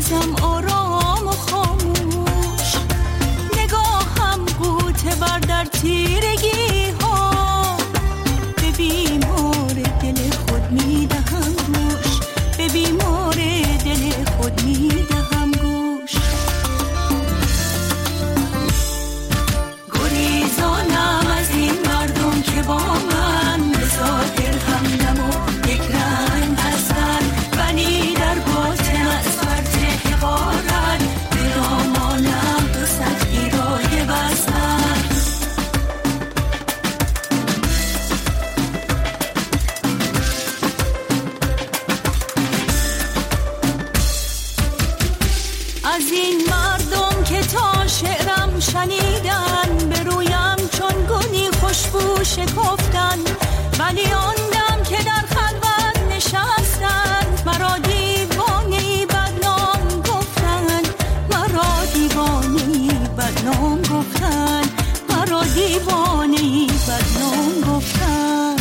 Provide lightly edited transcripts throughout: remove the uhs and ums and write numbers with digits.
بایستم آرام و خاموش، نگاهم غوطه ور در تیرگی ها، به بیمار دل خود میدهم گوش، به بیمار دل خود میدهم گوش. گریزانم از این مردم که با من به ظاهر همدم و یک رنگ هستند، ولی در باطن از فرط حقارت به دامانم 200 گیرایه بستند. از این مردم که تا شعرم شنیدن، به رویم چون گلی خوشبو شکفتن، ولی آن دم که در خلوت نشستند، مرا دیوانه‌ای بدنام گفتن، مرا دیوانه‌ای بدنام گفتن، مرا دیوانه‌ای بدنام گفتن.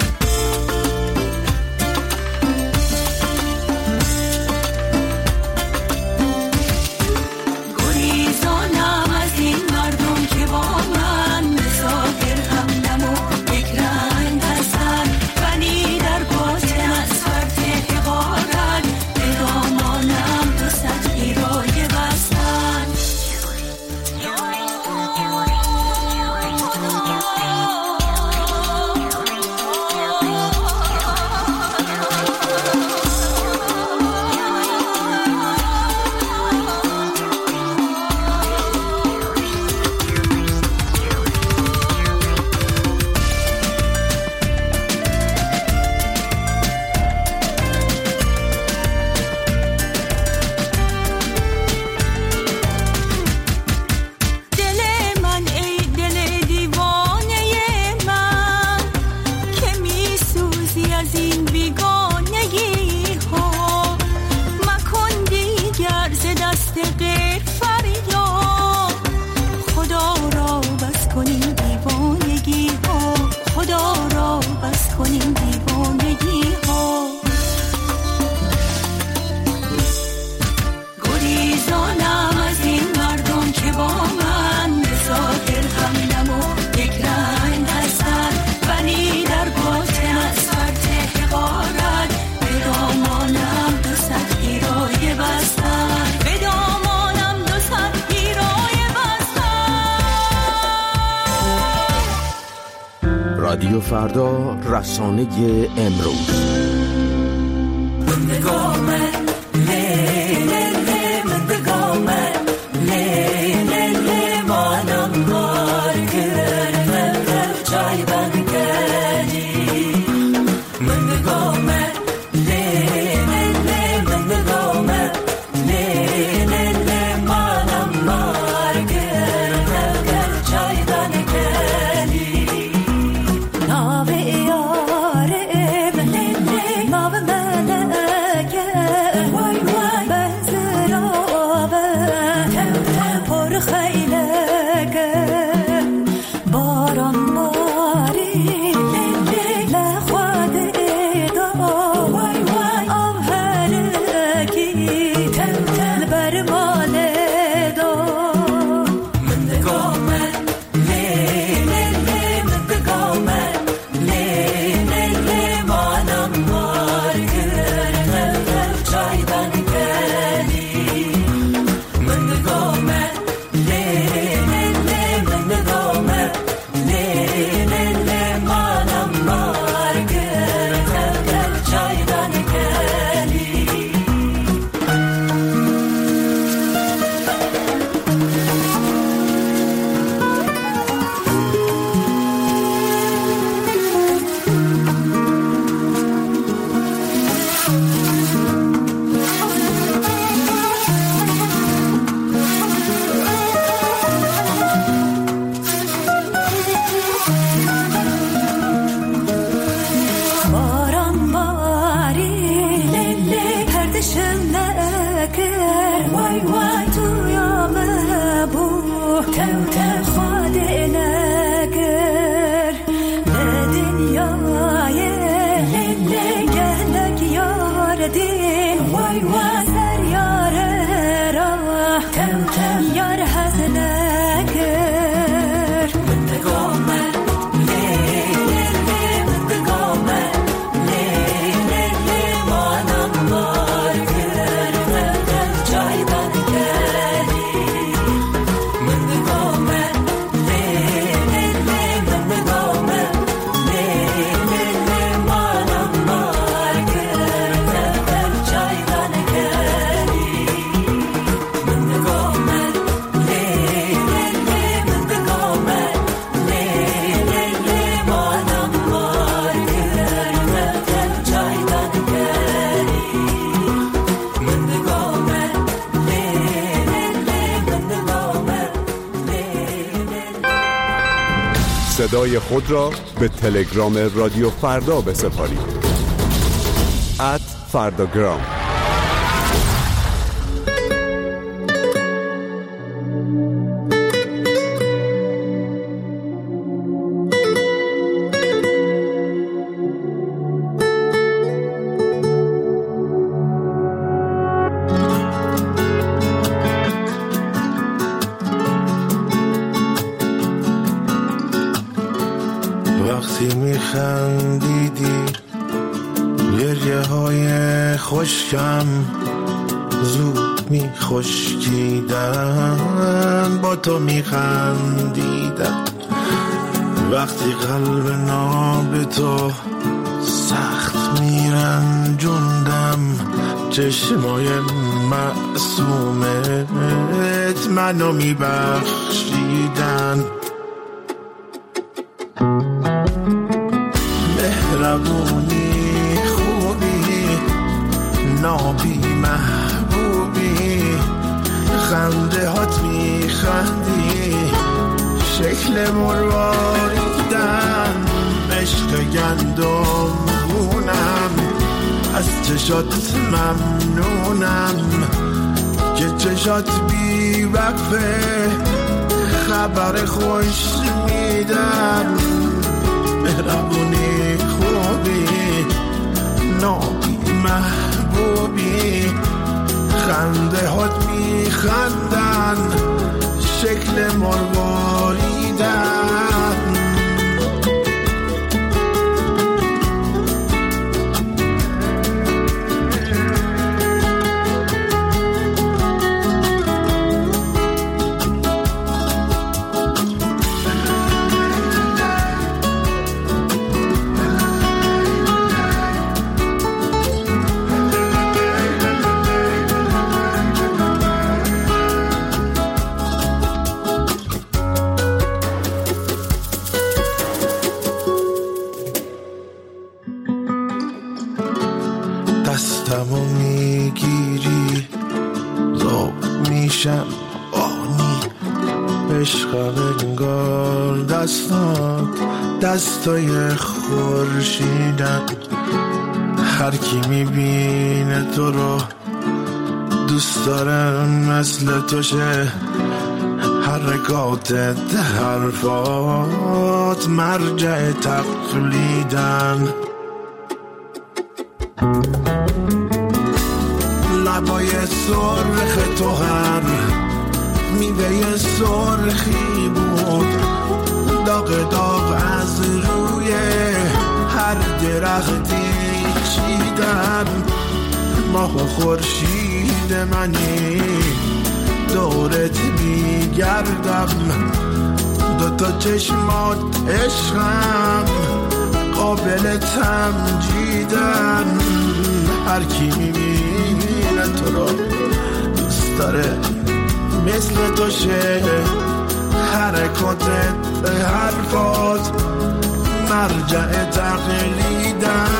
گریزانم از این مردم که با من به ظاهر همدم و یک رنگ هستند، ولی در باطن از فرط حقارت به دامانم 200 گیرایه بستند. دل من ای دل دیوانه من، که می سوزی از این بیگانگی ها، مکن دیگر ز دست غیر فریاد، خدا را بس کن این دیوانگی ها، خدا را بس کن این دیوانگی ها. گریزانم از این مردم که با من به ظاهر همدم و یک رنگ هستند، ولی در باطن از فرط حقارت به دامانم 200 گیرایه بستند، به دامانم 200 گیرایه بستند. رادیو فردا، رسانه امروز. دین وای وای سر یاره صدای خود را به تلگرام رادیو فردا بسپارید. @فرداگرام. وقتی میخندیدی گریه های خشکم زود میخشکیدن، با تو میخندیدم. وقتی قلب ناب تو سخت میرنجوندم، چشمای معصومت منو میبخشیدن. مهربونی، خوبی، نابی، محبوبی، خنده هات میخندی، شکل مرواریدن، عشق گندم گونم، از چشات ممنونم که چشات بی وقفه خبر خوش میدن. مهربونی، خوبی، نابی، محبوبی، خنده هات میخندن، شکل مرواریدن. دستمو میگیری زوب میشم آنی، عشق انگار دستات دستای خورشیدن. هر کی میبینه تو رو دوست داره مثل تو شه، حرکاتت حرفات مرجع تقلیدن. لبای سرخ تو هر میوه سرخی بود، داغ داغ از روی هر درختی چیدن. ماه و خورشید منی دورت میگردم، دوتا چشمات عشقم قابل تمجیدن. هر کی میبینه تو رو دوست داره مثل تو شه، حرکاتت حرفات مرجع تقلیدن.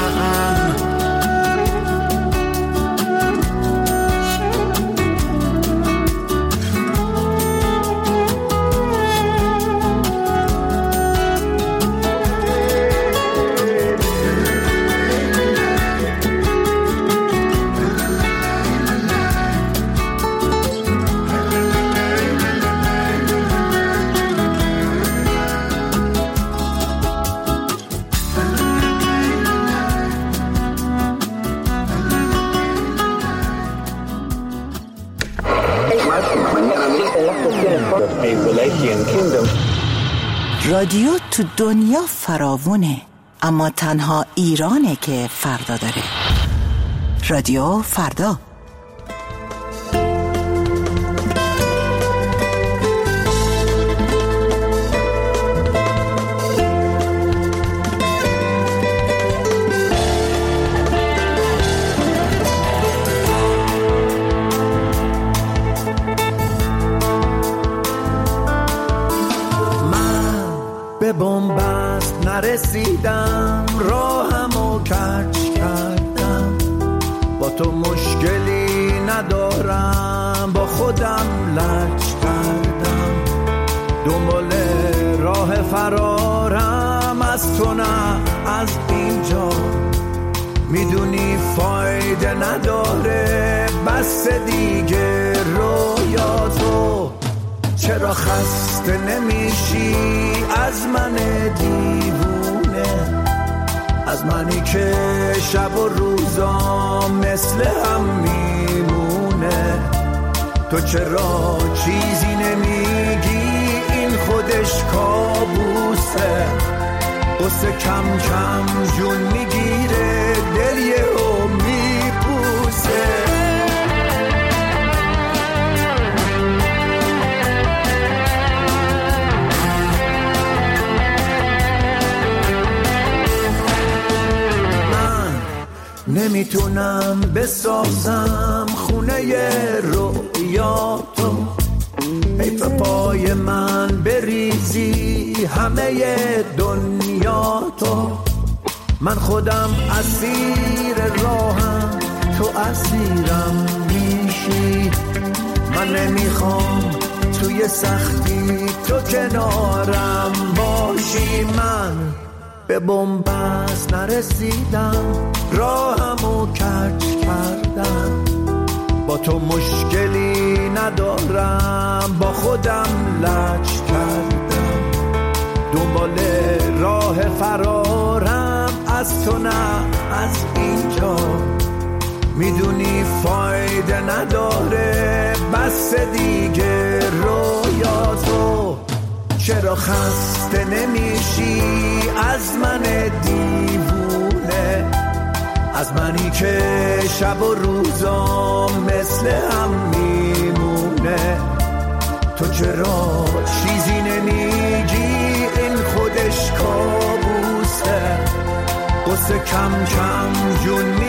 رادیو تو دنیا فراوونه، اما تنها ایرانه که فردا داره. رادیو فردا. به بنبست نرسیدم، راهمو کج کردم، با تو مشکلی ندارم، با خودم لج کردم، دنبال راه فرارم از تو نه از اینجا. میدونی فایده نداره بس دیگه رویاتو. چرا خسته نمیشی از من دیوونه، از منی که شب و روزا مثل هم میمونه. تو چرا چیزی نمیگی این خودش کابوسه. قصه کم کم جون میگیره دل یهو میپوسه. نمیتونم بسازم خونه رویاتو، حیف پای من بریزی همه دنیاتو. من خودم اسیر راهم، تو اسیرم میشی. من نمیخوام توی سختی تو کنارم باشی. من به بنبست نرسیدم، راهمو کج کردم. با تو مشکلی ندارم، با خودم لج کردم. دنبال راه فرارم از تو نه از اینجا. میدونی فایده نداره بس دیگه رویاتو. چرا خسته نمیشی از من دیوونه، از منی که شب و روزا مثل هم میمونه. تو چرا چیزی نمیگی این خودش کابوسه. قصه کم کم جون